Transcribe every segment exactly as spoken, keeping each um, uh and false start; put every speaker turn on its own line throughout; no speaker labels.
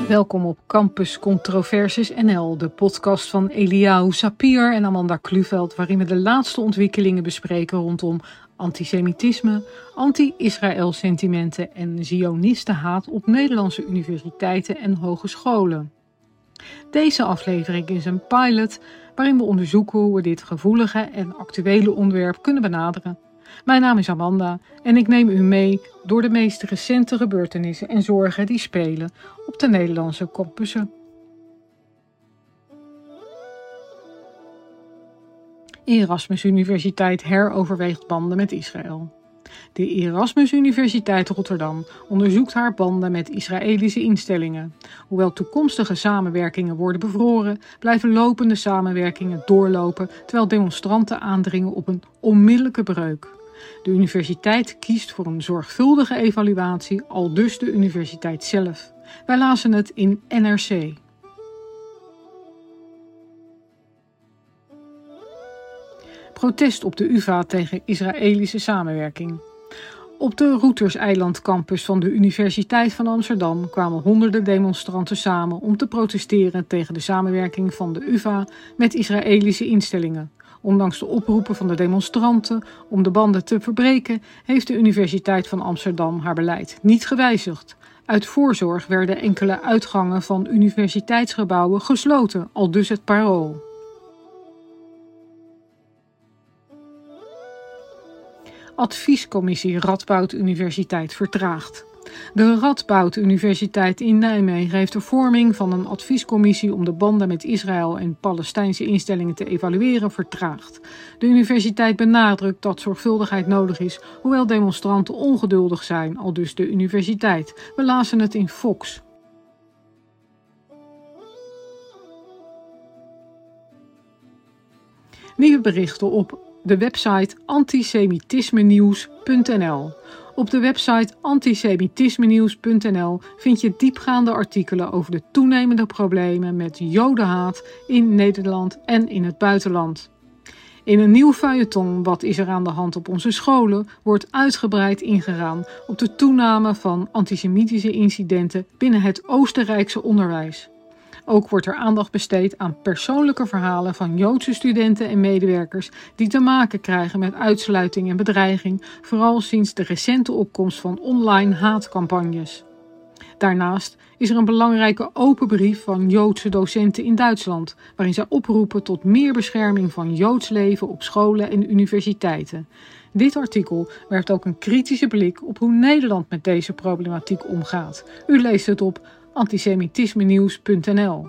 Welkom op Campus Controverses N L, de podcast van Eliahu Sapir en Amanda Kluveld, waarin we de laatste ontwikkelingen bespreken rondom antisemitisme, anti-Israël sentimenten en zionistenhaat op Nederlandse universiteiten en hogescholen. Deze aflevering is een pilot waarin we onderzoeken hoe we dit gevoelige en actuele onderwerp kunnen benaderen. Mijn naam is Amanda en ik neem u mee door de meest recente gebeurtenissen en zorgen die spelen op de Nederlandse campussen. Erasmus Universiteit heroverweegt banden met Israël. De Erasmus Universiteit Rotterdam onderzoekt haar banden met Israëlische instellingen. Hoewel toekomstige samenwerkingen worden bevroren, blijven lopende samenwerkingen doorlopen terwijl demonstranten aandringen op een onmiddellijke breuk. De universiteit kiest voor een zorgvuldige evaluatie, aldus de universiteit zelf. Wij lazen het in N R C. Protest op de U vA tegen Israëlische samenwerking. Op de Routers-eiland campus van de Universiteit van Amsterdam kwamen honderden demonstranten samen om te protesteren tegen de samenwerking van de U vA met Israëlische instellingen. Ondanks de oproepen van de demonstranten om de banden te verbreken, heeft de Universiteit van Amsterdam haar beleid niet gewijzigd. Uit voorzorg werden enkele uitgangen van universiteitsgebouwen gesloten, aldus het Parool. Adviescommissie Radboud Universiteit vertraagt. De Radboud Universiteit in Nijmegen heeft de vorming van een adviescommissie om de banden met Israël en Palestijnse instellingen te evalueren vertraagd. De universiteit benadrukt dat zorgvuldigheid nodig is, hoewel demonstranten ongeduldig zijn, aldus de universiteit. We lazen het in Fox. Nieuwe berichten op de website antisemitismenieuws punt n l. Op de website antisemitismenieuws punt n l vind je diepgaande artikelen over de toenemende problemen met jodenhaat in Nederland en in het buitenland. In een nieuw feuilleton Wat is er aan de hand op onze scholen wordt uitgebreid ingegaan op de toename van antisemitische incidenten binnen het Oostenrijkse onderwijs. Ook wordt er aandacht besteed aan persoonlijke verhalen van Joodse studenten en medewerkers die te maken krijgen met uitsluiting en bedreiging, vooral sinds de recente opkomst van online haatcampagnes. Daarnaast is er een belangrijke open brief van Joodse docenten in Duitsland, waarin zij oproepen tot meer bescherming van Joods leven op scholen en universiteiten. Dit artikel werpt ook een kritische blik op hoe Nederland met deze problematiek omgaat. U leest het op antisemitismenieuws punt n l.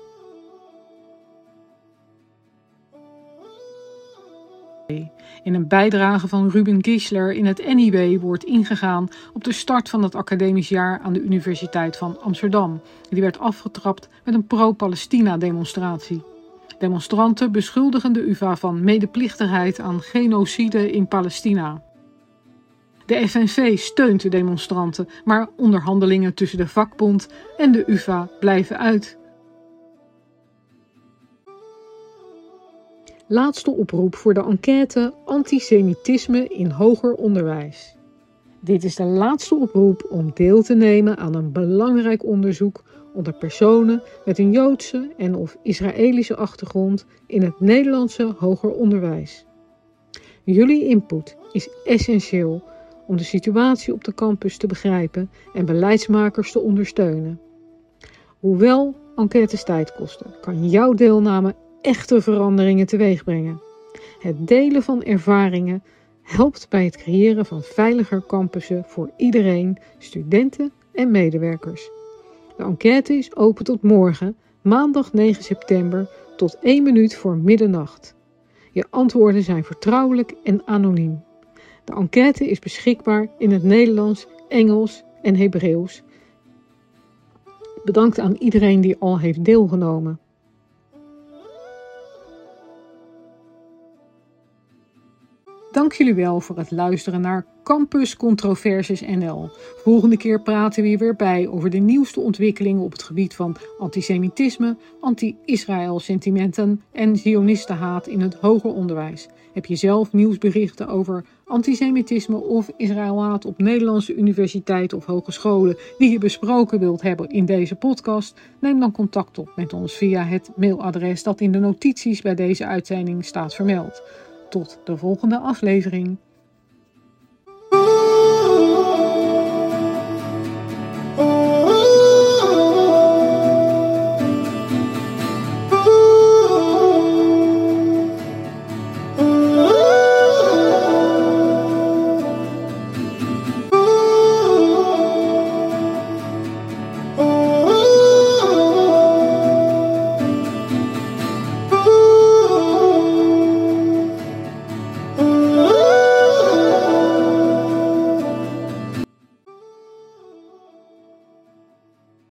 In een bijdrage van Ruben Gisler in het N I B wordt ingegaan op de start van het academisch jaar aan de Universiteit van Amsterdam. Die werd afgetrapt met een pro-Palestina-demonstratie. Demonstranten beschuldigen de U vA van medeplichtigheid aan genocide in Palestina. De F N V steunt de demonstranten, maar onderhandelingen tussen de vakbond en de U vA blijven uit. Laatste oproep voor de enquête Antisemitisme in hoger onderwijs. Dit is de laatste oproep om deel te nemen aan een belangrijk onderzoek onder personen met een Joodse en of Israëlische achtergrond in het Nederlandse hoger onderwijs. Jullie input is essentieel om de situatie op de campus te begrijpen en beleidsmakers te ondersteunen. Hoewel enquêtes tijd kosten, kan jouw deelname echte veranderingen teweegbrengen. Het delen van ervaringen helpt bij het creëren van veiliger campussen voor iedereen, studenten en medewerkers. De enquête is open tot morgen, maandag negen september, tot één minuut voor middernacht. Je antwoorden zijn vertrouwelijk en anoniem. De enquête is beschikbaar in het Nederlands, Engels en Hebreeuws. Bedankt aan iedereen die al heeft deelgenomen. Dank jullie wel voor het luisteren naar Campus Controversies N L. Volgende keer praten we hier weer bij over de nieuwste ontwikkelingen op het gebied van antisemitisme, anti-Israël sentimenten en zionistenhaat in het hoger onderwijs. Heb je zelf nieuwsberichten over antisemitisme of Israëlhaat op Nederlandse universiteiten of hogescholen die je besproken wilt hebben in deze podcast? Neem dan contact op met ons via het mailadres dat in de notities bij deze uitzending staat vermeld. Tot de volgende aflevering.